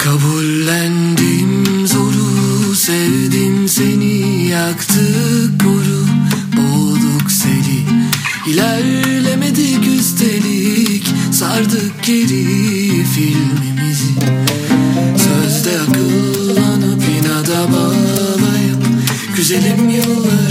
Kabullendim zoru, sevdim seni, yaktık koru, boğduk seni. İlerlemedik üstelik, sardık geri filmimizi. Sözde akıllanıp inada bağlayıp güzelim yıllar